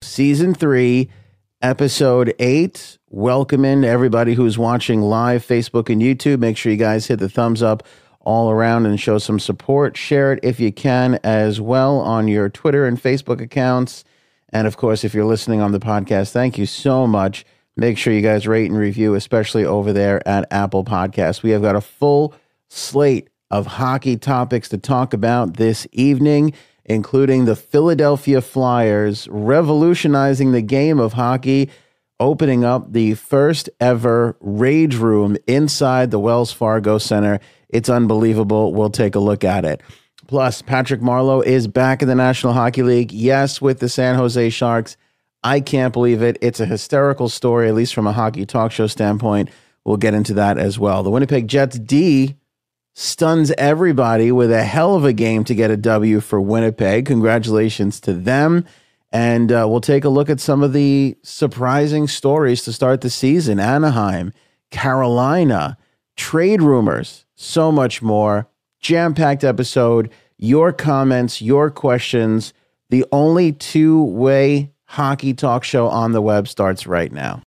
Season 3, Episode 8. Welcome in to everybody who's watching live, Facebook and YouTube. Make sure you guys hit the thumbs up all around and show some support. Share it if you can as well on your Twitter and Facebook accounts. And of course, if you're listening on the podcast, thank you so much. Make sure you guys rate and review, especially over there at Apple Podcasts. We have got a full slate of hockey topics to talk about this evening, including the Philadelphia Flyers revolutionizing the game of hockey, opening up the first ever Rage Room inside the Wells Fargo Center. It's unbelievable. We'll take a look at it. Plus, Patrick Marleau is back in the National Hockey League. Yes, with the San Jose Sharks. I can't believe it. It's a hysterical story, at least from a hockey talk show standpoint. We'll get into that as well. The Winnipeg Jets D stuns everybody with a hell of a game to get a W for Winnipeg. Congratulations to them. And we'll take a look at some of the surprising stories to start the season. Anaheim, Carolina, trade rumors, so much more. Jam-packed episode. Your comments, your questions. The only two-way hockey talk show on the web starts right now.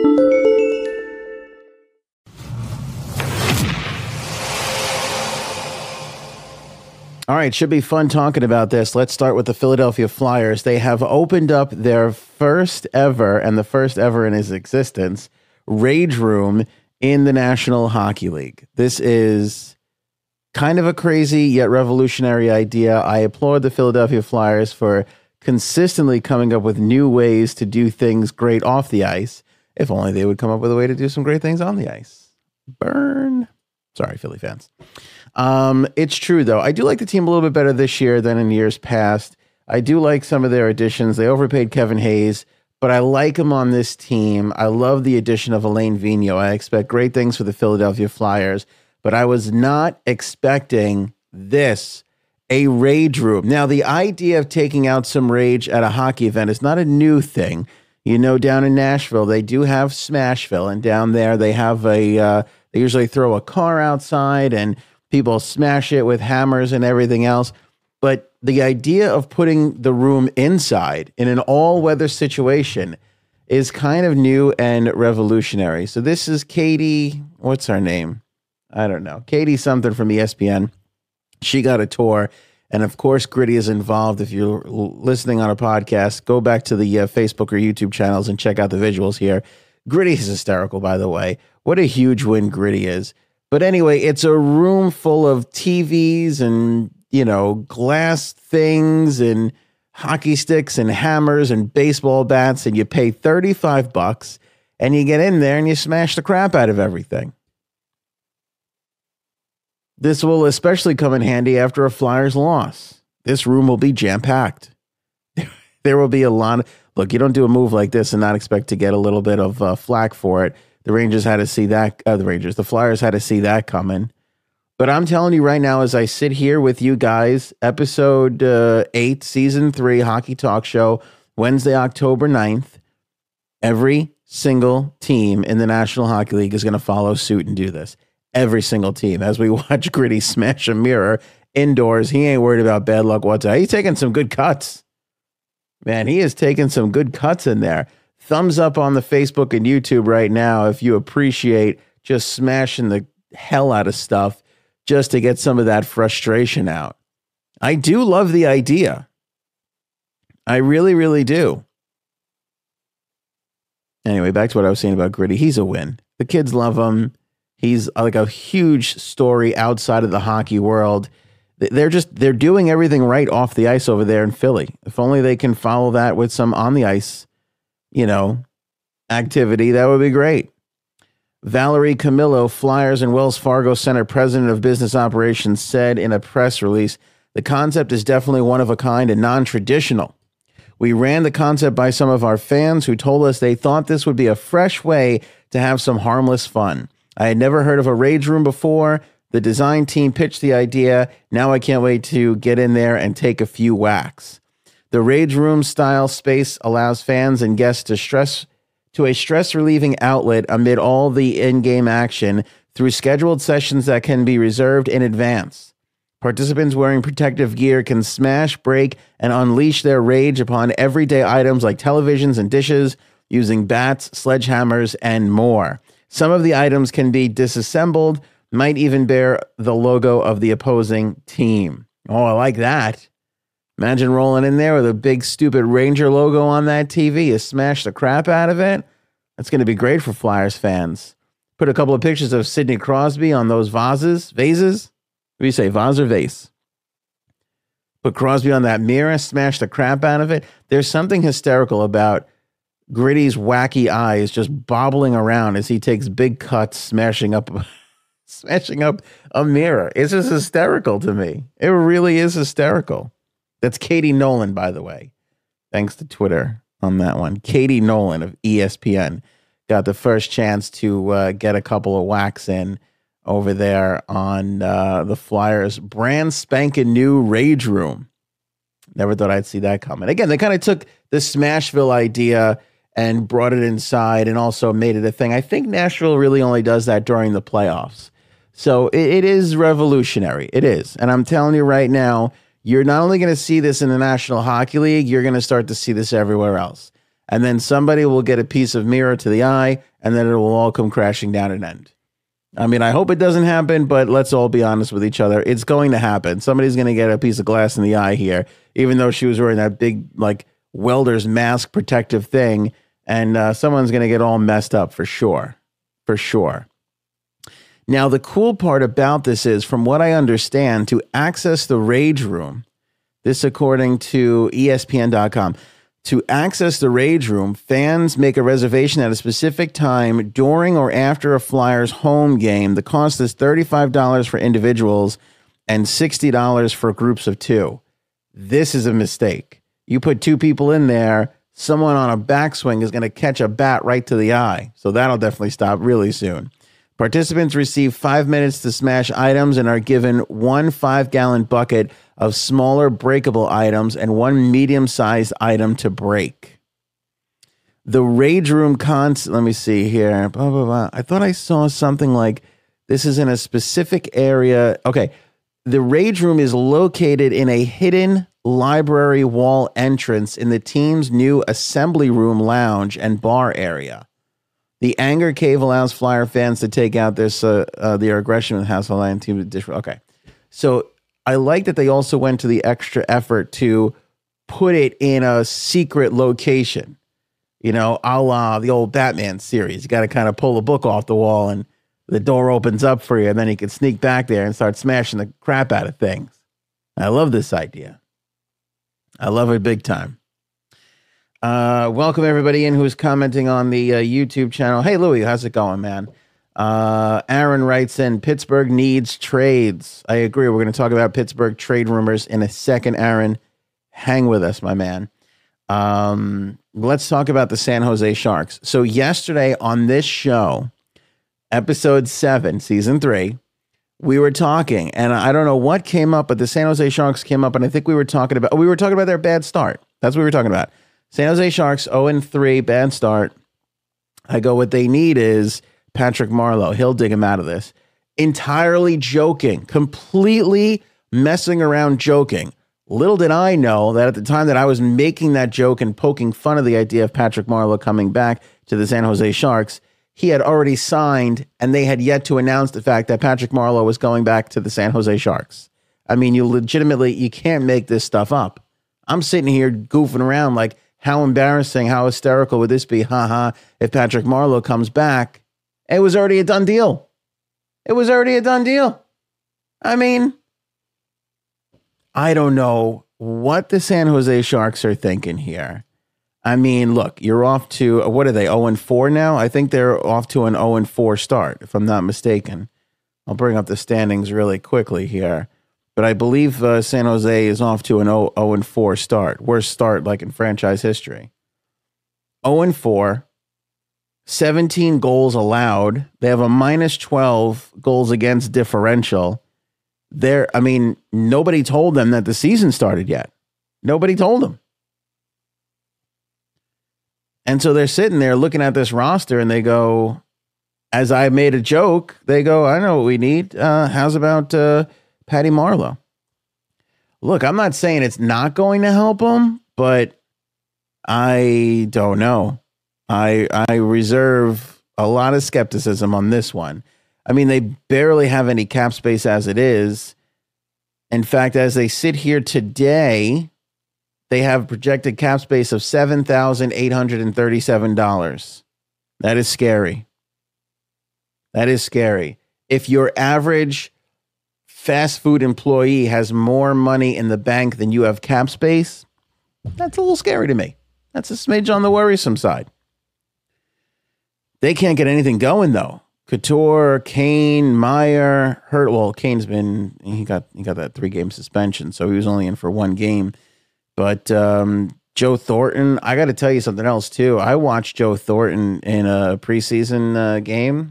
All right, should be fun talking about this. Let's start with the Philadelphia Flyers. They have opened up their first ever, and the first ever in his existence, Rage Room in the National Hockey League. This is kind of a crazy yet revolutionary idea. I applaud the Philadelphia Flyers for consistently coming up with new ways to do things great off the ice. If only they would come up with a way to do some great things on the ice. Burn. Sorry, Philly fans. It's true, though. I do like the team a little bit better this year than in years past. I do like some of their additions. They overpaid Kevin Hayes, but I like him on this team. I love the addition of Alain Vigneault. I expect great things for the Philadelphia Flyers, but I was not expecting this, a Rage Room. Now, the idea of taking out some rage at a hockey event is not a new thing. You know, down in Nashville, they do have Smashville, and down there they have they usually throw a car outside and people smash it with hammers and everything else. But the idea of putting the room inside in an all-weather situation is kind of new and revolutionary. So this is Katie, what's her name? I don't know. Katie something from ESPN. She got a tour. And of course, Gritty is involved. If you're listening on a podcast, go back to the Facebook or YouTube channels and check out the visuals here. Gritty is hysterical, by the way. What a huge win Gritty is. But anyway, it's a room full of TVs and, you know, glass things and hockey sticks and hammers and baseball bats. And you pay $35 and you get in there and you smash the crap out of everything. This will especially come in handy after a Flyers loss. This room will be jam-packed. There will be a lot of... Look, you don't do a move like this and not expect to get a little bit of flack for it. The Rangers had to see that... the Flyers had to see that coming. But I'm telling you right now, as I sit here with you guys, episode 8, season 3, Hockey Talk Show, Wednesday, October 9th, every single team in the National Hockey League is going to follow suit and do this. Every single team. As we watch Gritty smash a mirror indoors, he ain't worried about bad luck whatsoever. He's taking some good cuts. Man, he is taking some good cuts in there. Thumbs up on the Facebook and YouTube right now if you appreciate just smashing the hell out of stuff just to get some of that frustration out. I do love the idea. I really, really do. Anyway, back to what I was saying about Gritty. He's a win. The kids love him. He's like a huge story outside of the hockey world. They're doing everything right off the ice over there in Philly. If only they can follow that with some on the ice, you know, activity, that would be great. Valerie Camillo, Flyers and Wells Fargo Center President of Business Operations, said in a press release, the concept is definitely one of a kind and non-traditional. We ran the concept by some of our fans who told us they thought this would be a fresh way to have some harmless fun. I had never heard of a Rage Room before. The design team pitched the idea. Now I can't wait to get in there and take a few whacks. The Rage Room style space allows fans and guests to a stress-relieving outlet amid all the in-game action through scheduled sessions that can be reserved in advance. Participants wearing protective gear can smash, break, and unleash their rage upon everyday items like televisions and dishes using bats, sledgehammers, and more. Some of the items can be disassembled, might even bear the logo of the opposing team. Oh, I like that. Imagine rolling in there with a big stupid Ranger logo on that TV. You smash the crap out of it. That's going to be great for Flyers fans. Put a couple of pictures of Sidney Crosby on those vases. What do you say, vase or vase? Put Crosby on that mirror, smash the crap out of it. There's something hysterical about Gritty's wacky eyes just bobbling around as he takes big cuts, smashing up a mirror. It's just hysterical to me. It really is hysterical. That's Katie Nolan, by the way. Thanks to Twitter on that one. Katie Nolan of ESPN got the first chance to get a couple of whacks in over there on the Flyers' brand spanking new Rage Room. Never thought I'd see that coming. Again, they kind of took the Smashville idea and brought it inside and also made it a thing. I think Nashville really only does that during the playoffs. So it is revolutionary. It is. And I'm telling you right now, you're not only going to see this in the National Hockey League, you're going to start to see this everywhere else. And then somebody will get a piece of mirror to the eye, and then it will all come crashing down and end. I mean, I hope it doesn't happen, but let's all be honest with each other. It's going to happen. Somebody's going to get a piece of glass in the eye here, even though she was wearing that big, like, welder's mask protective thing, and someone's going to get all messed up for sure. For sure. Now, the cool part about this is, from what I understand, to access the Rage Room, this according to ESPN.com, to access the Rage Room, fans make a reservation at a specific time during or after a Flyers home game. The cost is $35 for individuals and $60 for groups of two. This is a mistake. You put two people in there, someone on a backswing is going to catch a bat right to the eye. So that'll definitely stop really soon. Participants receive 5 minutes to smash items and are given one 5-gallon bucket of smaller breakable items and one medium-sized item to break. The Rage Room let me see here. Blah, blah, blah. I thought I saw something like this is in a specific area. Okay. The Rage Room is located in a hidden library wall entrance in the team's new assembly room lounge and bar area. The Anger Cave allows Flyer fans to take out their aggression with Hasselhoff and team dish. Okay. So I like that they also went to the extra effort to put it in a secret location, you know, a la the old Batman series. You got to kind of pull a book off the wall and the door opens up for you, and then you can sneak back there and start smashing the crap out of things. I love this idea. I love it big time. Welcome everybody in who's commenting on the YouTube channel. Hey, Louie, how's it going, man? Aaron writes in, Pittsburgh needs trades. I agree. We're going to talk about Pittsburgh trade rumors in a second, Aaron. Hang with us, my man. Let's talk about the San Jose Sharks. So yesterday on this show, episode 7, season 3, we were talking, and I don't know what came up, but the San Jose Sharks came up, and I think we were talking about their bad start. That's what we were talking about. San Jose Sharks 0-3, bad start. I go, what they need is Patrick Marleau. He'll dig him out of this. Entirely joking, completely messing around joking. Little did I know that at the time that I was making that joke and poking fun of the idea of Patrick Marleau coming back to the San Jose Sharks, he had already signed, and they had yet to announce the fact that Patrick Marleau was going back to the San Jose Sharks. I mean, you can't make this stuff up. I'm sitting here goofing around like, how embarrassing, how hysterical would this be? If Patrick Marleau comes back. It was already a done deal. I mean, I don't know what the San Jose Sharks are thinking here. I mean, look, you're off to, what are they, 0-4 now? I think they're off to an 0-4 start, if I'm not mistaken. I'll bring up the standings really quickly here. But I believe San Jose is off to an 0-4 start. Worst start like in franchise history. 0-4, 17 goals allowed. They have a -12 goals against differential. Nobody told them that the season started yet. Nobody told them. And so they're sitting there looking at this roster and they go, as I made a joke, they go, I know what we need. How's about Patty Marleau? Look, I'm not saying it's not going to help them, but I don't know. I reserve a lot of skepticism on this one. I mean, they barely have any cap space as it is. In fact, as they sit here today, they have a projected cap space of $7,837. That is scary. That is scary. If your average fast food employee has more money in the bank than you have cap space, that's a little scary to me. That's a smidge on the worrisome side. They can't get anything going, though. Couture, Kane, Meyer, Hurt. Well, Kane's he got that 3-game suspension, so he was only in for 1 game. But Joe Thornton, I got to tell you something else, too. I watched Joe Thornton in a preseason game.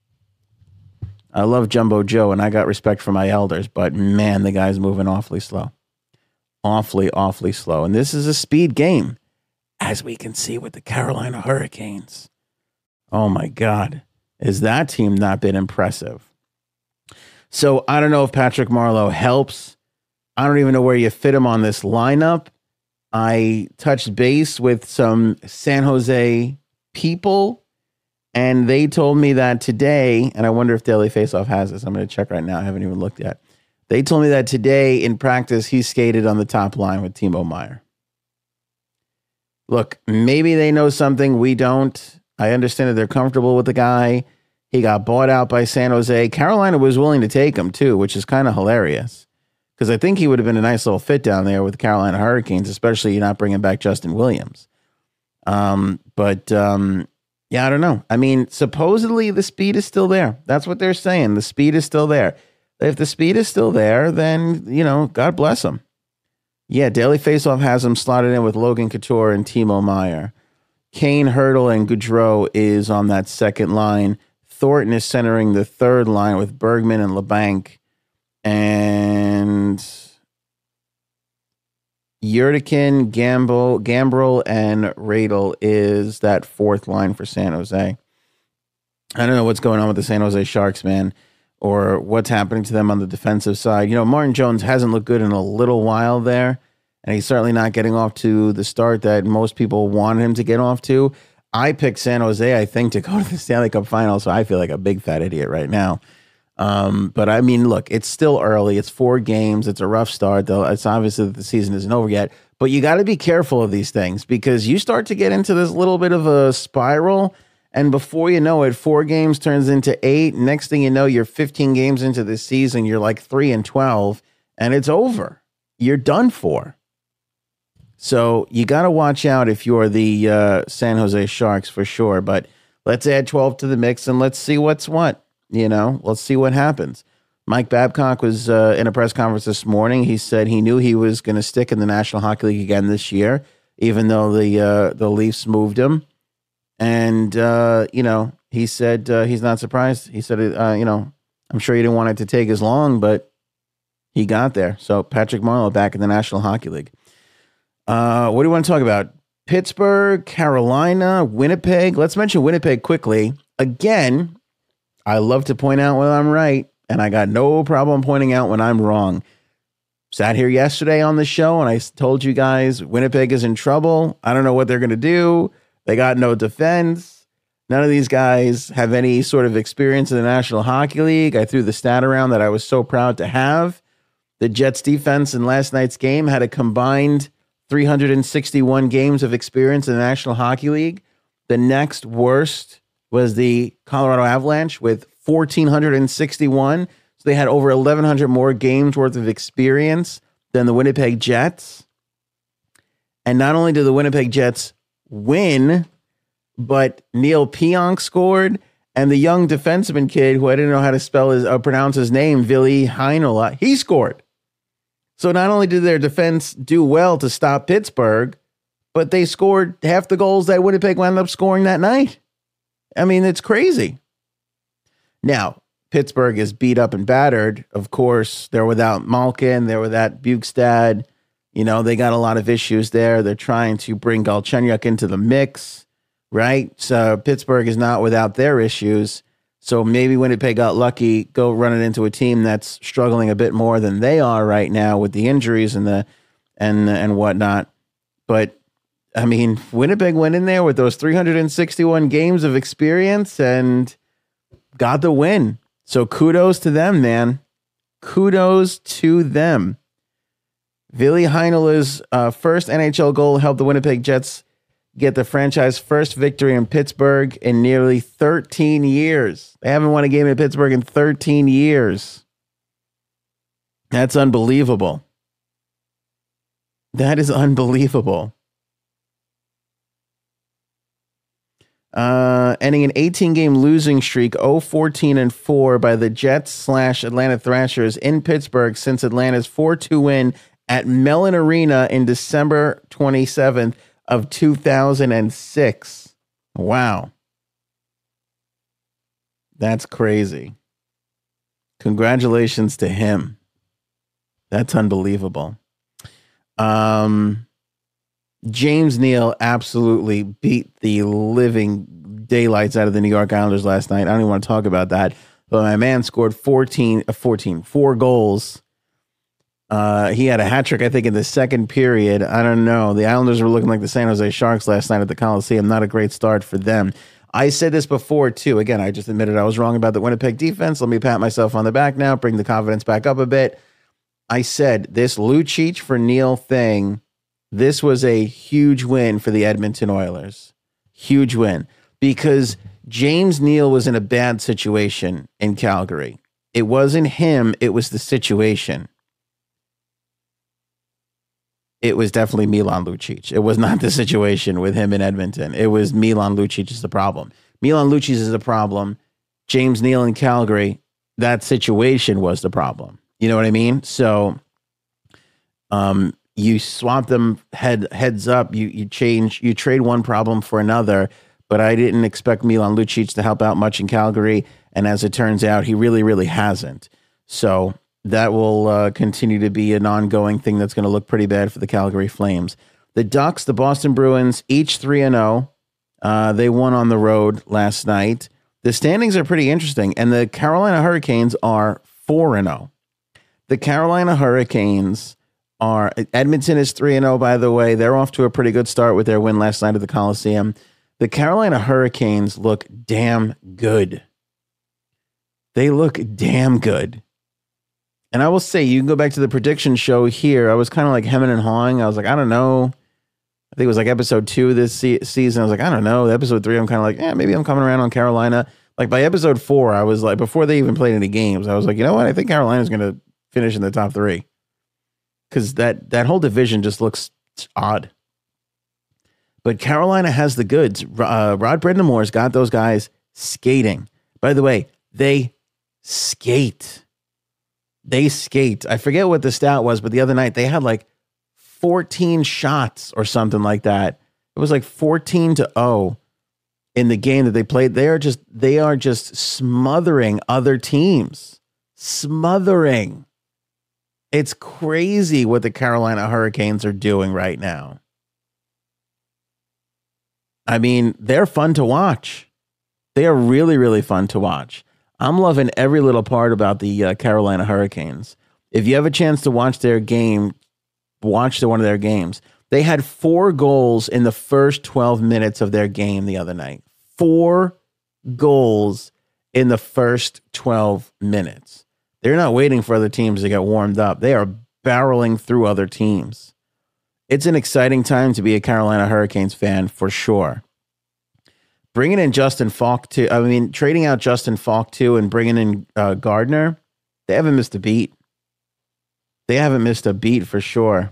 I love Jumbo Joe, and I got respect for my elders, but man, the guy's moving awfully slow. Awfully slow. And this is a speed game, as we can see with the Carolina Hurricanes. Oh, my God. Has that team not been impressive? So I don't know if Patrick Marleau helps. I don't even know where you fit him on this lineup. I touched base with some San Jose people, and they told me that today, and I wonder if Daily Faceoff has this. I'm going to check right now. I haven't even looked yet. They told me that today in practice, he skated on the top line with Timo Meier. Look, maybe they know something we don't. I understand that they're comfortable with the guy. He got bought out by San Jose. Carolina was willing to take him, too, which is kind of hilarious. Because I think he would have been a nice little fit down there with the Carolina Hurricanes, especially not bringing back Justin Williams. Yeah, I don't know. I mean, supposedly the speed is still there. That's what they're saying. The speed is still there. If the speed is still there, then, God bless them. Yeah, Daily Faceoff has him slotted in with Logan Couture and Timo Meier. Kane, Hurdle, and Gaudreau is on that second line. Thornton is centering the third line with Bergman and LeBanc. And Yurdikin, Gambrel, and Radel is that fourth line for San Jose. I don't know what's going on with the San Jose Sharks, man, or what's happening to them on the defensive side. Martin Jones hasn't looked good in a little while there, and he's certainly not getting off to the start that most people wanted him to get off to. I picked San Jose, I think, to go to the Stanley Cup final, so I feel like a big fat idiot right now. But I mean, look, it's still early. It's 4 games. It's a rough start, though. It's obviously that the season isn't over yet. But you got to be careful of these things because you start to get into this little bit of a spiral. And before you know it, 4 games turns into 8. Next thing you know, you're 15 games into the season. You're like 3-12, and it's over. You're done for. So you got to watch out if you're the San Jose Sharks for sure. But let's add 12 to the mix and let's see what's what. Let's see what happens. Mike Babcock was in a press conference this morning. He said he knew he was going to stick in the National Hockey League again this year, even though the Leafs moved him. And, he said he's not surprised. He said, I'm sure he didn't want it to take as long, but he got there. So Patrick Marleau back in the National Hockey League. What do you want to talk about? Pittsburgh, Carolina, Winnipeg. Let's mention Winnipeg quickly. Again, I love to point out when I'm right, and I got no problem pointing out when I'm wrong. Sat here yesterday on the show, and I told you guys Winnipeg is in trouble. I don't know what they're going to do. They got no defense. None of these guys have any sort of experience in the National Hockey League. I threw the stat around that I was so proud to have. The Jets defense in last night's game had a combined 361 games of experience in the National Hockey League. The next worst was the Colorado Avalanche with 1,461. So they had over 1,100 more games worth of experience than the Winnipeg Jets. And not only did the Winnipeg Jets win, but Neil Pionk scored, and the young defenseman kid, who I didn't know how to pronounce his name, Ville Heinola, he scored. So not only did their defense do well to stop Pittsburgh, but they scored half the goals that Winnipeg wound up scoring that night. I mean, it's crazy. Now, Pittsburgh is beat up and battered. Of course, they're without Malkin. They're without Bukestad. They got a lot of issues there. They're trying to bring Galchenyuk into the mix, right? So Pittsburgh is not without their issues. So maybe Winnipeg got lucky, go run it into a team that's struggling a bit more than they are right now with the injuries and whatnot. But I mean, Winnipeg went in there with those 361 games of experience and got the win. So kudos to them, man. Kudos to them. Ville Heinola's first NHL goal helped the Winnipeg Jets get the franchise first victory in Pittsburgh in nearly 13 years. They haven't won a game in Pittsburgh in 13 years. That's unbelievable. That is unbelievable. Ending an 18-game losing streak, 0-14-4 by the Jets/Atlanta Thrashers in Pittsburgh since Atlanta's 4-2 win at Mellon Arena in December 27th of 2006. Wow. That's crazy. Congratulations to him. That's unbelievable. James Neal absolutely beat the living daylights out of the New York Islanders last night. I don't even want to talk about that. But my man scored 4 goals. He had a hat trick, I think, in the second period. I don't know. The Islanders were looking like the San Jose Sharks last night at the Coliseum. Not a great start for them. I said this before, too. Again, I just admitted I was wrong about the Winnipeg defense. Let me pat myself on the back now, bring the confidence back up a bit. I said this Lucic for Neal thing, this was a huge win for the Edmonton Oilers. Huge win. Because James Neal was in a bad situation in Calgary. It wasn't him, it was the situation. It was definitely Milan Lucic. It was not the situation with him in Edmonton. It was Milan Lucic is the problem. Milan Lucic is the problem. James Neal in Calgary, that situation was the problem. You know what I mean? So you swap them heads up. You trade one problem for another. But I didn't expect Milan Lucic to help out much in Calgary. And as it turns out, he really, really hasn't. So that will continue to be an ongoing thing that's going to look pretty bad for the Calgary Flames. The Ducks, the Boston Bruins, each 3-0. They won on the road last night. The standings are pretty interesting, and the Carolina Hurricanes are 4-0. The Carolina Hurricanes are, Edmonton is 3-0, by the way. They're off to a pretty good start with their win last night at the Coliseum. The Carolina Hurricanes look damn good. They look damn good. And I will say, you can go back to the prediction show here. I was kind of like hemming and hawing. I was like, I don't know. I think it was like episode 2 of this season. I was like, I don't know. Episode 3, I'm kind of like, maybe I'm coming around on Carolina. Like by episode 4, I was like, before they even played any games, I was like, you know what? I think Carolina's going to finish in the top 3. Because that whole division just looks odd. But Carolina has the goods. Rod Brendamore's got those guys skating. By the way, they skate. They skate. I forget what the stat was, but the other night they had like 14 shots or something like that. It was like 14-0 in the game that they played. They are just smothering other teams. Smothering. It's crazy what the Carolina Hurricanes are doing right now. I mean, they're fun to watch. They are really, really fun to watch. I'm loving every little part about the Carolina Hurricanes. If you have a chance to watch their game, watch one of their games. They had 4 goals in the first 12 minutes of their game the other night. 4 goals in the first 12 minutes. They're not waiting for other teams to get warmed up. They are barreling through other teams. It's an exciting time to be a Carolina Hurricanes fan for sure. Bringing in Justin Falk too. I mean, trading out Justin Falk too and bringing in Gardner. They haven't missed a beat. They haven't missed a beat for sure.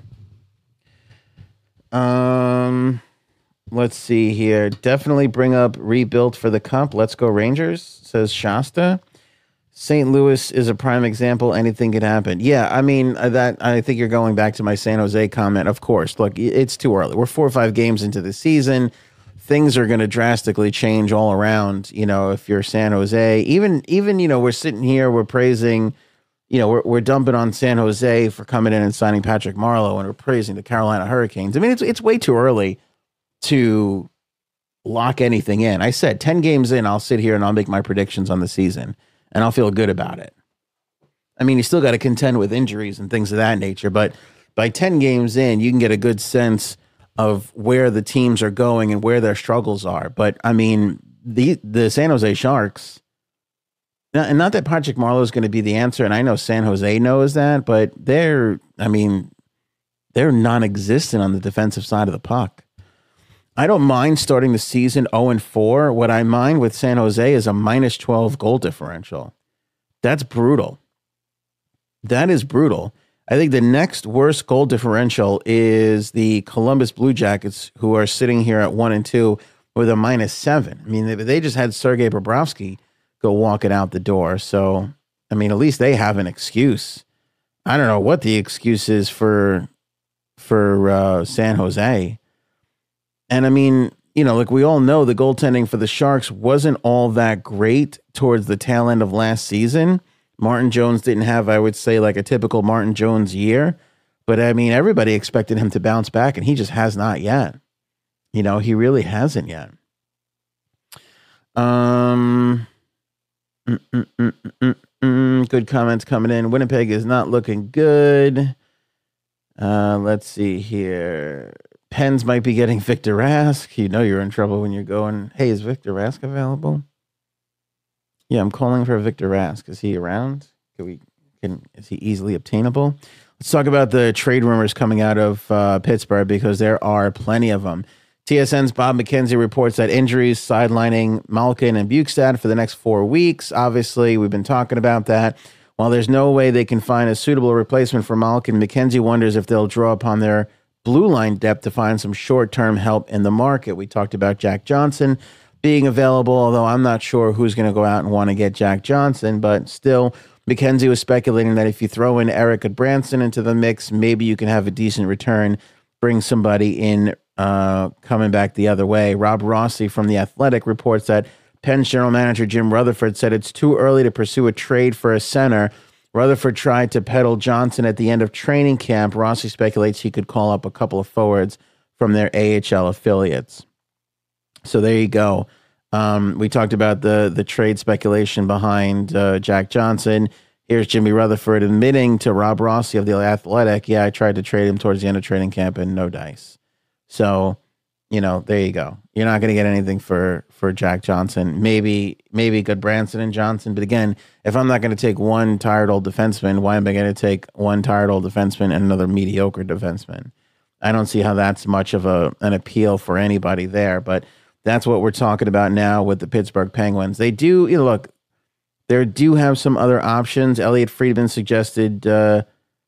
Let's see here. Definitely bring up rebuilt for the cup. Let's go Rangers, says Shasta. St. Louis is a prime example. Anything could happen. Yeah, I mean, I think you're going back to my San Jose comment. Of course, look, it's too early. We're 4 or 5 games into the season. Things are going to drastically change all around. You know, if you're San Jose, even you know, we're sitting here, we're praising, you know, we're dumping on San Jose for coming in and signing Patrick Marleau, and we're praising the Carolina Hurricanes. I mean, it's way too early to lock anything in. I said 10 games in, I'll sit here and I'll make my predictions on the season and I'll feel good about it. I mean, you still got to contend with injuries and things of that nature, but by 10 games in, you can get a good sense of where the teams are going and where their struggles are. But I mean, the San Jose Sharks, and not that Patrick Marleau is going to be the answer, and I know San Jose knows that, but they're non-existent on the defensive side of the puck. I don't mind starting the season 0-4. What I mind with San Jose is a -12 goal differential. That's brutal. That is brutal. I think the next worst goal differential is the Columbus Blue Jackets, who are sitting here at 1-2 with a -7. I mean, they just had Sergei Bobrovsky go walking out the door. So, I mean, at least they have an excuse. I don't know what the excuse is for San Jose. And I mean, you know, like we all know, the goaltending for the Sharks wasn't all that great towards the tail end of last season. Martin Jones didn't have, I would say, like a typical Martin Jones year. But I mean, everybody expected him to bounce back, and he just has not yet. You know, he really hasn't yet. Good comments coming in. Winnipeg is not looking good. Let's see here. Pens might be getting Victor Rask. You know you're in trouble when you're going, hey, is Victor Rask available? Yeah, I'm calling for Victor Rask. Is he around? Is he easily obtainable? Let's talk about the trade rumors coming out of Pittsburgh, because there are plenty of them. TSN's Bob McKenzie reports that injuries sidelining Malkin and Bukestad for the next 4 weeks. Obviously, we've been talking about that. While there's no way they can find a suitable replacement for Malkin, McKenzie wonders if they'll draw upon their blue line depth to find some short-term help in the market. We talked about Jack Johnson being available, although I'm not sure who's going to go out and want to get Jack Johnson. But still, McKenzie was speculating that if you throw in Eric Goodbranson into the mix, maybe you can have a decent return, bring somebody in coming back the other way. Rob Rossi from The Athletic reports that Penn's general manager Jim Rutherford said it's too early to pursue a trade for a center. Rutherford tried to peddle Johnson at the end of training camp. Rossi speculates he could call up a couple of forwards from their AHL affiliates. So there you go. We talked about the trade speculation behind Jack Johnson. Here's Jimmy Rutherford admitting to Rob Rossi of The Athletic, yeah, I tried to trade him towards the end of training camp and no dice. So, you know, there you go. You're not going to get anything for Jack Johnson. Maybe Goodbranson and Johnson. But again, if I'm not going to take one tired old defenseman, why am I going to take one tired old defenseman and another mediocre defenseman? I don't see how that's much of an appeal for anybody there. But that's what we're talking about now with the Pittsburgh Penguins. They do, you know, look, they do have some other options. Elliot Friedman suggested Juuso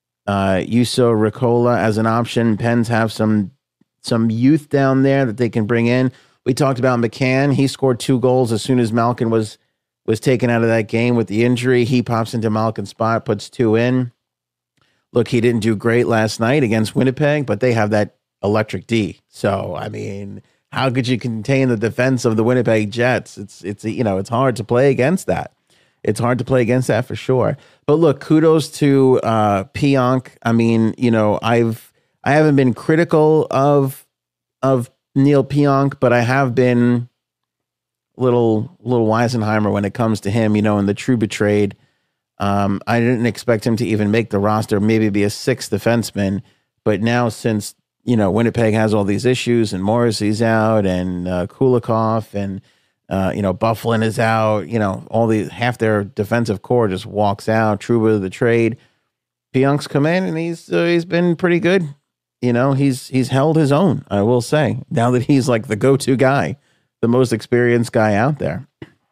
Ricola as an option. Pens have some youth down there that they can bring in. We talked about McCann. He scored 2 goals as soon as Malkin was taken out of that game with the injury. He pops into Malkin's spot, puts 2 in. Look, he didn't do great last night against Winnipeg, but they have that electric D. So, I mean, how could you contain the defense of the Winnipeg Jets? It's you know, it's hard to play against that. It's hard to play against that for sure. But look, kudos to Pionk. I mean, you know, I haven't been critical of Neil Pionk, but I have been little Weisenheimer when it comes to him, you know, in the Trouba trade. I didn't expect him to even make the roster, maybe be a 6th defenseman. But now, since, you know, Winnipeg has all these issues and Morrissey's out and Kulikov and, you know, Bufflin is out, you know, half their defensive core just walks out. Trouba, the trade. Pionk's come in and he's been pretty good. You know, he's held his own, I will say, now that he's like the go-to guy, the most experienced guy out there.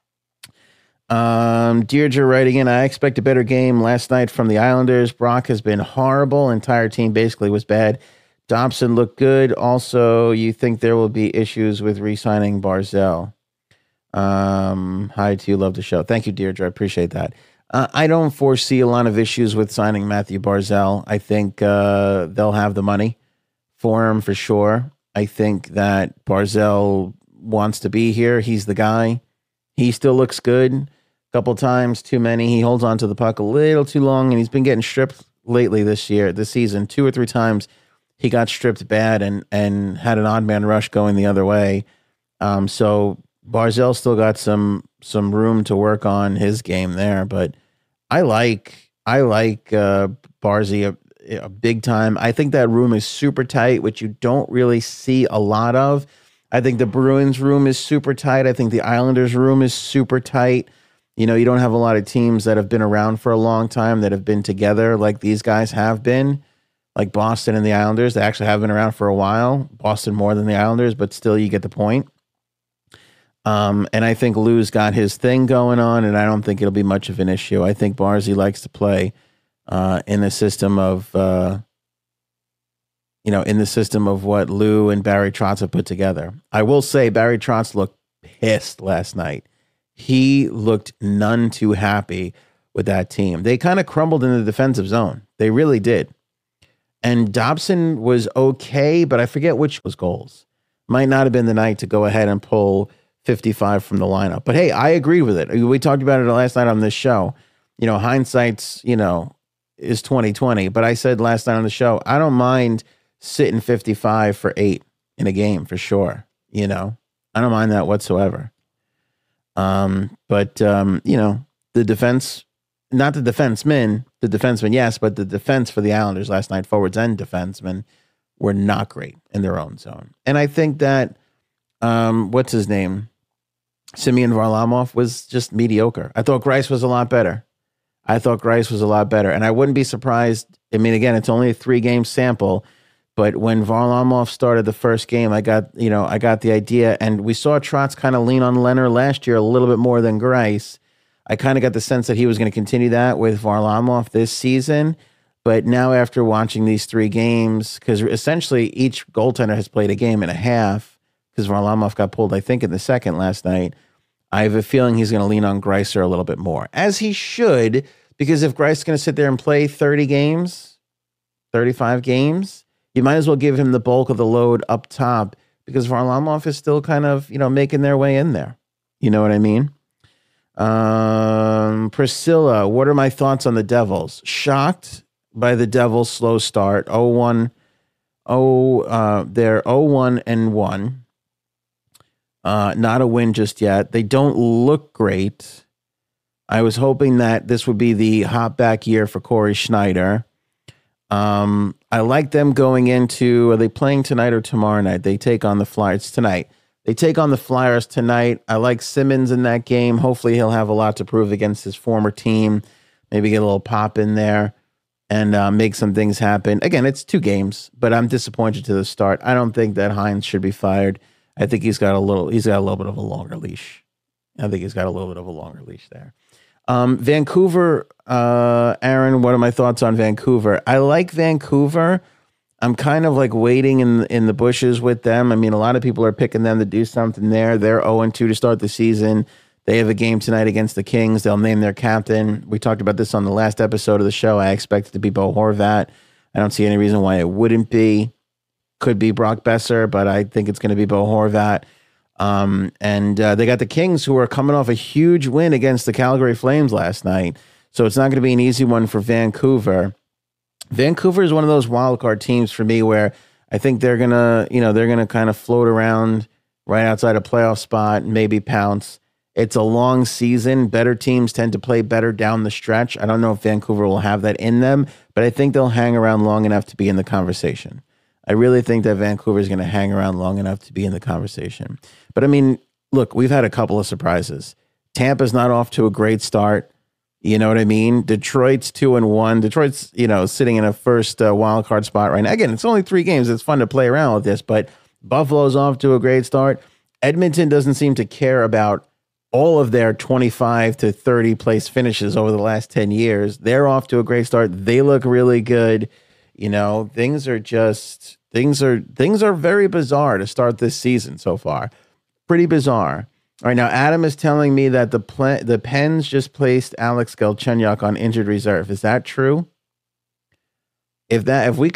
Deirdre writing in, I expect a better game last night from the Islanders. Brock has been horrible. Entire team basically was bad. Dobson looked good. Also, you think there will be issues with re-signing Barzell? Hi to you. Love the show. Thank you, Deirdre. I appreciate that. I don't foresee a lot of issues with signing Matthew Barzell. I think they'll have the money for him for sure. I think that Barzell wants to be here. He's the guy. He still looks good. A couple times, too many. He holds on to the puck a little too long, and he's been getting stripped lately this season. 2 or 3 times he got stripped bad and had an odd man rush going the other way. So Barzell still got some room to work on his game there, but I like Barzy a big time. I think that room is super tight, which you don't really see a lot of. I think the Bruins room is super tight. I think the Islanders room is super tight. You don't have a lot of teams that have been around for a long time that have been together like these guys have been, like Boston and the Islanders. They actually have been around for a while. Boston more than the Islanders, but still you get the point. And I think Lou's got his thing going on, and I don't think it'll be much of an issue. I think Barzy likes to play in the system of what Lou and Barry Trotz have put together. I will say Barry Trotz looked pissed last night. He looked none too happy with that team. They kind of crumbled in the defensive zone. They really did. And Dobson was okay, but I forget which was goals. Might not have been the night to go ahead and pull 55 from the lineup. But hey, I agree with it. We talked about it last night on this show. Hindsight's, is 2020. But I said last night on the show, I don't mind sitting 55 for 8 in a game for sure. I don't mind that whatsoever. But the defense, not the defensemen, the defensemen, yes, but the defense for the Islanders last night, forwards and defensemen, were not great in their own zone. And I think that, what's his name? Semyon Varlamov was just mediocre. I thought Greiss was a lot better. And I wouldn't be surprised. I mean, again, it's only a 3-game sample, but when Varlamov started the first game, I got the idea, and we saw Trotz kind of lean on Leonard last year a little bit more than Greiss. I kind of got the sense that he was going to continue that with Varlamov this season. But now after watching these 3 games, because essentially each goaltender has played a game and a half, because Varlamov got pulled, I think, in the second last night, I have a feeling he's going to lean on Greiser a little bit more, as he should, because if Greiser is going to sit there and play 30 games, 35 games, you might as well give him the bulk of the load up top, because Varlamov is still kind of, making their way in there. You know what I mean? Priscilla, what are my thoughts on the Devils? Shocked by the Devils' slow start. 0-1. They're 0-1-1. Not a win just yet. They don't look great. I was hoping that this would be the hop back year for Corey Schneider. I like them going into, are they playing tonight or tomorrow night? They take on the Flyers tonight. They take on the Flyers tonight. I like Simmons in that game. Hopefully he'll have a lot to prove against his former team. Maybe get a little pop in there and make some things happen. Again, it's 2 games, but I'm disappointed to the start. I don't think that Hines should be fired. I think he's got a little bit of a longer leash. There. Vancouver, Aaron, what are my thoughts on Vancouver? I like Vancouver. I'm kind of like waiting in the bushes with them. I mean, a lot of people are picking them to do something there. They're 0-2 to start the season. They have a game tonight against the Kings. They'll name their captain. We talked about this on the last episode of the show. I expect it to be Bo Horvat. I don't see any reason why it wouldn't be. Could be Brock Besser, but I think it's going to be Bo Horvat. And they got the Kings, who are coming off a huge win against the Calgary Flames last night. So it's not going to be an easy one for Vancouver. Vancouver is one of those wild card teams for me where I think they're going to kind of float around right outside a playoff spot and maybe pounce. It's a long season. Better teams tend to play better down the stretch. I don't know if Vancouver will have that in them, but I think they'll hang around long enough to be in the conversation. I really think that Vancouver is going to hang around long enough to be in the conversation. But I mean, look, we've had a couple of surprises. Tampa's not off to a great start. You know what I mean? Detroit's 2-1. Detroit's, sitting in a first wild card spot right now. Again, it's only 3 games. It's fun to play around with this, but Buffalo's off to a great start. Edmonton doesn't seem to care about all of their 25 to 30 place finishes over the last 10 years. They're off to a great start. They look really good. Things are very bizarre to start this season so far. Pretty bizarre. All right, now Adam is telling me that the Pens just placed Alex Galchenyuk on injured reserve. Is that true? If I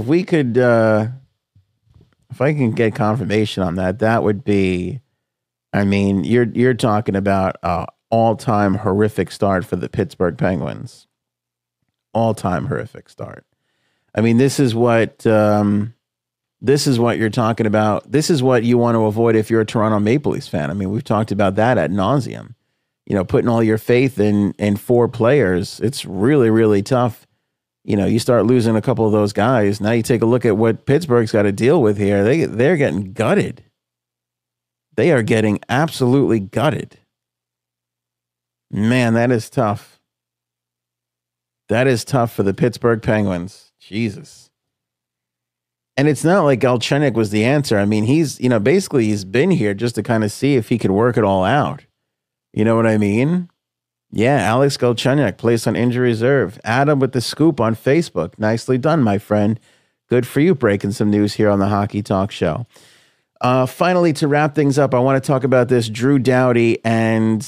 can get confirmation on that, that would be, I mean, you're talking about an all-time horrific start for the Pittsburgh Penguins. All-time horrific start. I mean, this is what This is what you're talking about. This is what you want to avoid if you're a Toronto Maple Leafs fan. I mean, we've talked about that ad nauseum. You know, putting all your faith in 4 players, it's really, really tough. You know, you start losing a couple of those guys. Now you take a look at what Pittsburgh's got to deal with here. They're getting gutted. They are getting absolutely gutted. Man, that is tough. That is tough for the Pittsburgh Penguins. Jesus. And it's not like Galchenyuk was the answer. I mean, basically he's been here just to kind of see if he could work it all out. You know what I mean? Yeah, Alex Galchenyuk placed on injury reserve. Adam with the scoop on Facebook. Nicely done, my friend. Good for you breaking some news here on the Hockey Talk Show. Finally, to wrap things up, I want to talk about this Drew Doughty and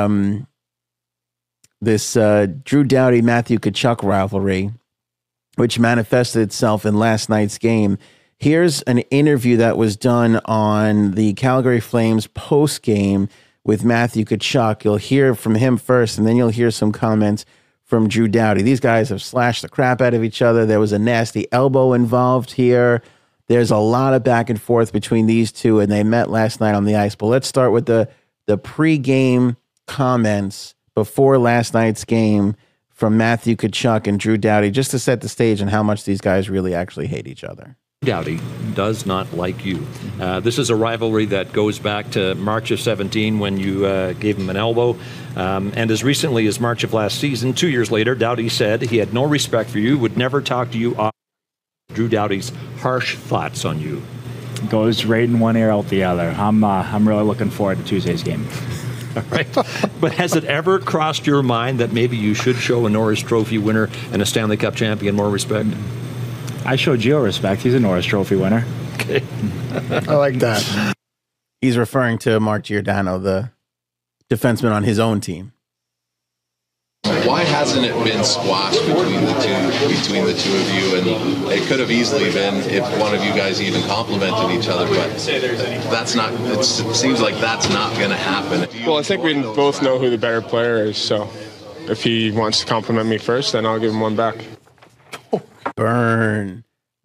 Drew Doughty-Matthew Tkachuk rivalry, which manifested itself in last night's game. Here's an interview that was done on the Calgary Flames post-game with Matthew Tkachuk. You'll hear from him first, and then you'll hear some comments from Drew Doughty. These guys have slashed the crap out of each other. There was a nasty elbow involved here. There's a lot of back and forth between these two, and they met last night on the ice. But let's start with the pre-game comments before last night's game from Matthew Tkachuk and Drew Doughty, just to set the stage on how much these guys really actually hate each other. Doughty does not like you. This is a rivalry that goes back to March of 17 when you gave him an elbow. And as recently as March of last season, 2 years later, Doughty said he had no respect for you, would never talk to you. Drew Doughty's harsh thoughts on you. Goes right in one ear, out the other. I'm really looking forward to Tuesday's game. All right. But has it ever crossed your mind that maybe you should show a Norris Trophy winner and a Stanley Cup champion more respect? I showed Gio respect. He's a Norris Trophy winner. Okay. I like that. He's referring to Mark Giordano, the defenseman on his own team. Why hasn't it been squashed between the two of you? And it could have easily been if one of you guys even complimented each other, but that's not. It seems like that's not going to happen. Well, I think we both know who the better player is, so if he wants to compliment me first, then I'll give him one back. Burn.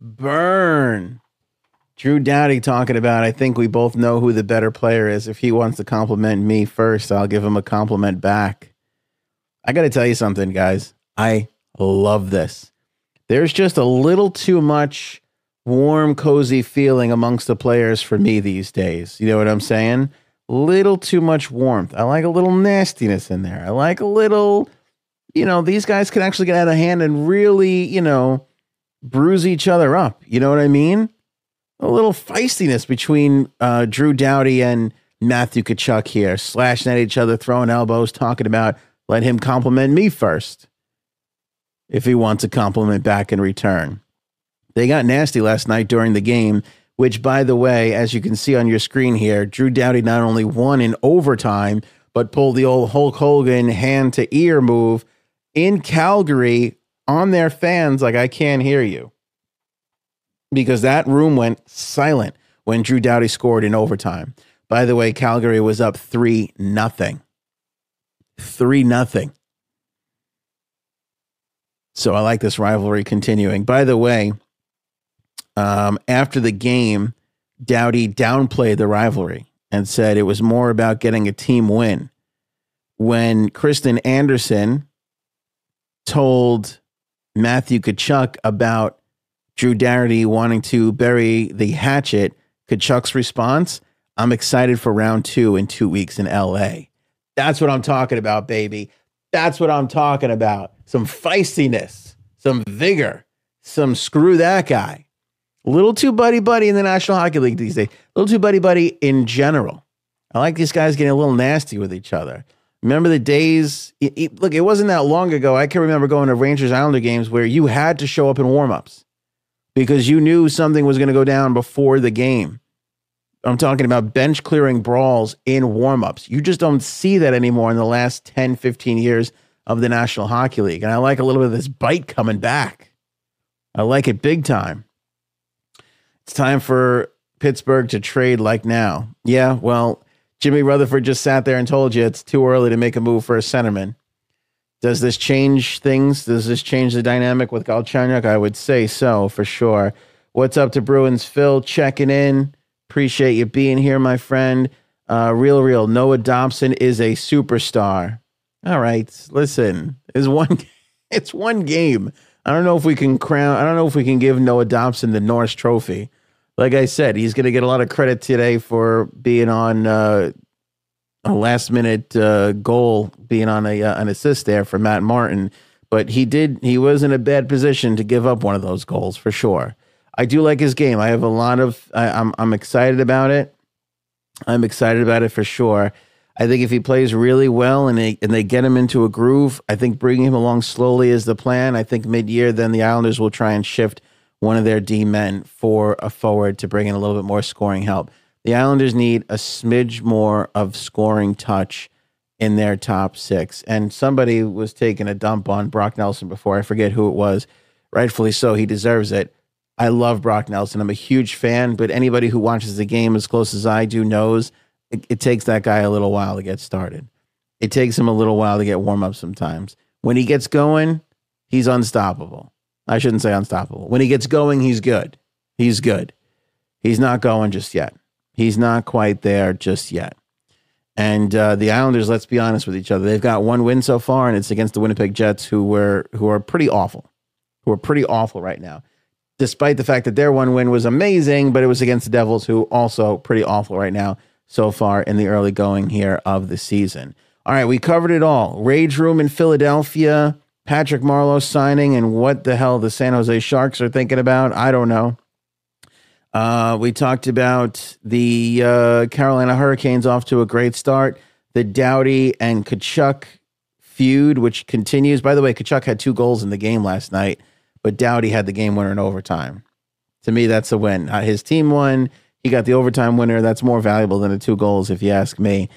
Drew Doughty talking about, I think we both know who the better player is. If he wants to compliment me first, I'll give him a compliment back. I got to tell you something, guys. I love this. There's just a little too much warm, cozy feeling amongst the players for me these days. You know what I'm saying? Little too much warmth. I like a little nastiness in there. I like a little, these guys can actually get out of hand and really, bruise each other up. You know what I mean? A little feistiness between Drew Doughty and Matthew Tkachuk here, slashing at each other, throwing elbows, talking about let him compliment me first if he wants a compliment back in return. They got nasty last night during the game, which, by the way, as you can see on your screen here, Drew Doughty not only won in overtime, but pulled the old Hulk Hogan hand-to-ear move in Calgary on their fans like, I can't hear you. Because that room went silent when Drew Doughty scored in overtime. By the way, Calgary was up 3-0. 3-0. So I like this rivalry continuing. By the way, after the game, Doughty downplayed the rivalry and said it was more about getting a team win. When Kristen Anderson told Matthew Tkachuk about Drew Doughty wanting to bury the hatchet, Tkachuk's response, I'm excited for round 2 in 2 weeks in LA. That's what I'm talking about, baby. That's what I'm talking about. Some feistiness, some vigor, some screw that guy. A little too buddy-buddy in the National Hockey League these days. A little too buddy-buddy in general. I like these guys getting a little nasty with each other. Remember the days, look, it wasn't that long ago. I can remember going to Rangers Islander games where you had to show up in warm-ups because you knew something was going to go down before the game. I'm talking about bench clearing brawls in warm-ups. You just don't see that anymore in the last 10, 15 years of the National Hockey League. And I like a little bit of this bite coming back. I like it big time. It's time for Pittsburgh to trade like now. Yeah, well, Jimmy Rutherford just sat there and told you it's too early to make a move for a centerman. Does this change things? Does this change the dynamic with Galchenyuk? I would say so, for sure. What's up to Bruins? Phil checking in. Appreciate you being here, my friend. Real. Noah Dobson is a superstar. All right, listen. It's one game. I don't know if we can give Noah Dobson the Norris Trophy. Like I said, he's going to get a lot of credit today for being on a last-minute goal, being on an assist there for Matt Martin. But he was in a bad position to give up one of those goals for sure. I do like his game. I have a lot of. I'm excited about it. I'm excited about it for sure. I think if he plays really well and they get him into a groove, I think bringing him along slowly is the plan. I think mid-year, then the Islanders will try and shift one of their D men for a forward to bring in a little bit more scoring help. The Islanders need a smidge more of scoring touch in their top six. And somebody was taking a dump on Brock Nelson before. I forget who it was. Rightfully so. He deserves it. I love Brock Nelson. I'm a huge fan, but anybody who watches the game as close as I do knows it takes that guy a little while to get started. It takes him a little while to get warm up sometimes. When he gets going, he's unstoppable. I shouldn't say unstoppable. When he gets going, he's good. He's good. He's not going just yet. He's not quite there just yet. And the Islanders, let's be honest with each other, they've got one win so far, and it's against the Winnipeg Jets, who are pretty awful. Who are pretty awful right now. Despite the fact that their one win was amazing, but it was against the Devils, who also pretty awful right now so far in the early going here of the season. All right, we covered it all. Rage Room in Philadelphia, Patrick Marleau signing, and what the hell the San Jose Sharks are thinking about, I don't know. We talked about the Carolina Hurricanes off to a great start. The Doughty and Tkachuk feud, which continues. By the way, Tkachuk had 2 goals in the game last night, but Doughty had the game winner in overtime. To me, that's a win. His team won. He got the overtime winner. That's more valuable than the 2 goals, if you ask me.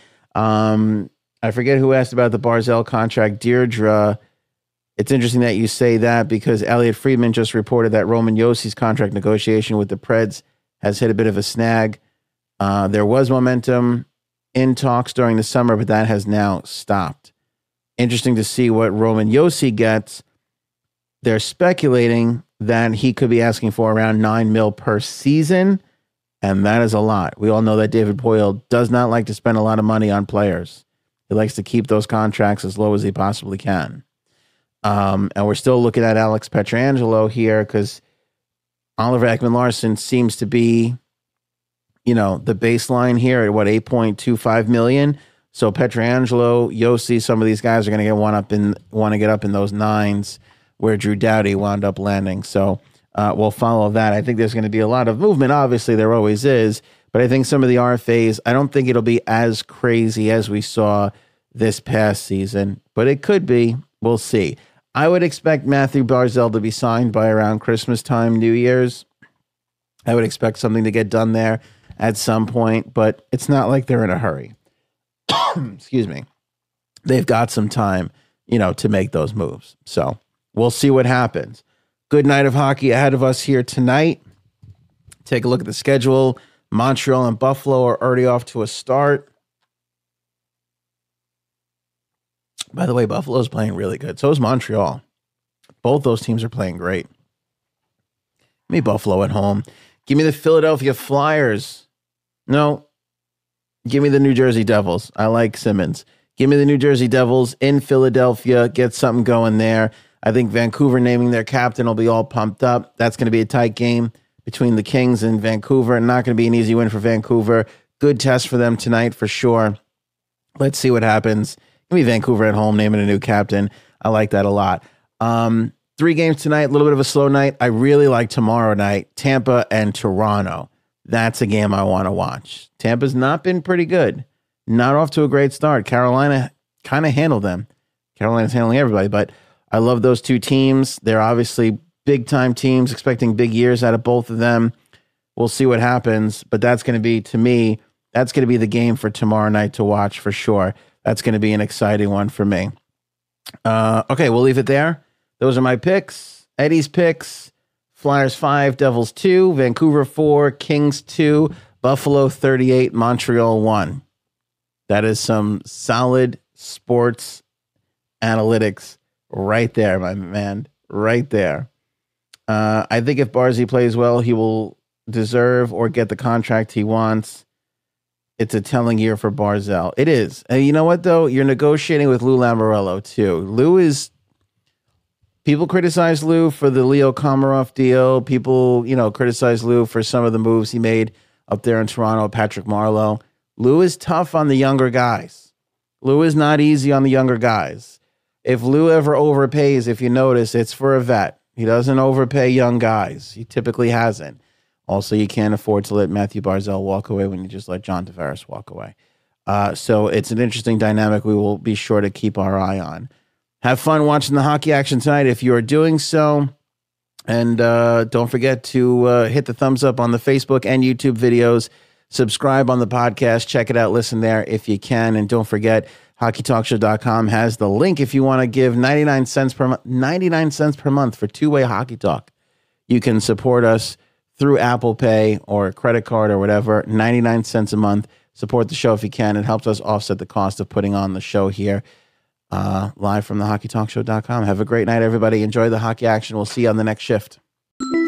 I forget who asked about the Barzal contract. Deirdre, it's interesting that you say that because Elliot Friedman just reported that Roman Yossi's contract negotiation with the Preds has hit a bit of a snag. There was momentum in talks during the summer, but that has now stopped. Interesting to see what Roman Josi gets. They're speculating that he could be asking for around $9 million per season, and that is a lot. We all know that David Poile does not like to spend a lot of money on players. He likes to keep those contracts as low as he possibly can. And we're still looking at Alex Pietrangelo here because Oliver Ekman-Larsson seems to be, the baseline here at $8.25 million. So Pietrangelo, Josi, some of these guys are going to want to get up in those 9s where Drew Doughty wound up landing. So we'll follow that. I think there's going to be a lot of movement. Obviously, there always is. But I think some of the RFAs, I don't think it'll be as crazy as we saw this past season. But it could be. We'll see. I would expect Matthew Barzal to be signed by around Christmas time, New Year's. I would expect something to get done there at some point. But it's not like they're in a hurry. Excuse me. They've got some time, to make those moves. So we'll see what happens. Good night of hockey ahead of us here tonight. Take a look at the schedule. Montreal and Buffalo are already off to a start. By the way, Buffalo's playing really good. So is Montreal. Both those teams are playing great. Give me Buffalo at home. Give me the Philadelphia Flyers. No. Give me the New Jersey Devils. I like Simmons. Give me the New Jersey Devils in Philadelphia. Get something going there. I think Vancouver naming their captain will be all pumped up. That's going to be a tight game between the Kings and Vancouver. Not going to be an easy win for Vancouver. Good test for them tonight for sure. Let's see what happens. Give me Vancouver at home, naming a new captain. I like that a lot. 3 games tonight, a little bit of a slow night. I really like tomorrow night, Tampa and Toronto. That's a game I want to watch. Tampa's not been pretty good. Not off to a great start. Carolina kind of handled them. Carolina's handling everybody, but I love those 2 teams. They're obviously big-time teams, expecting big years out of both of them. We'll see what happens, but that's going to be, to me, that's going to be the game for tomorrow night to watch for sure. That's going to be an exciting one for me. Okay, we'll leave it there. Those are my picks. Eddie's picks. Flyers 5, Devils 2, Vancouver 4, Kings 2, Buffalo 38, Montreal 1. That is some solid sports analytics right there, my man. Right there. I think if Barzy plays well, he will deserve or get the contract he wants. It's a telling year for Barzal. It is. And you know what, though? You're negotiating with Lou Lamoriello, too. People criticize Lou for the Leo Komarov deal. People, criticize Lou for some of the moves he made up there in Toronto, Patrick Marleau. Lou is tough on the younger guys. Lou is not easy on the younger guys. If Lou ever overpays, if you notice, it's for a vet. He doesn't overpay young guys. He typically hasn't. Also, you can't afford to let Matthew Barzal walk away when you just let John Tavares walk away. So it's an interesting dynamic we will be sure to keep our eye on. Have fun watching the hockey action tonight if you are doing so. And don't forget to hit the thumbs up on the Facebook and YouTube videos. Subscribe on the podcast. Check it out. Listen there if you can. And don't forget, HockeyTalkShow.com has the link if you want to give 99 cents per month for two-way Hockey Talk. You can support us through Apple Pay or credit card or whatever, 99 cents a month. Support the show if you can. It helps us offset the cost of putting on the show here live from the HockeyTalkShow.com. Have a great night, everybody. Enjoy the hockey action. We'll see you on the next shift.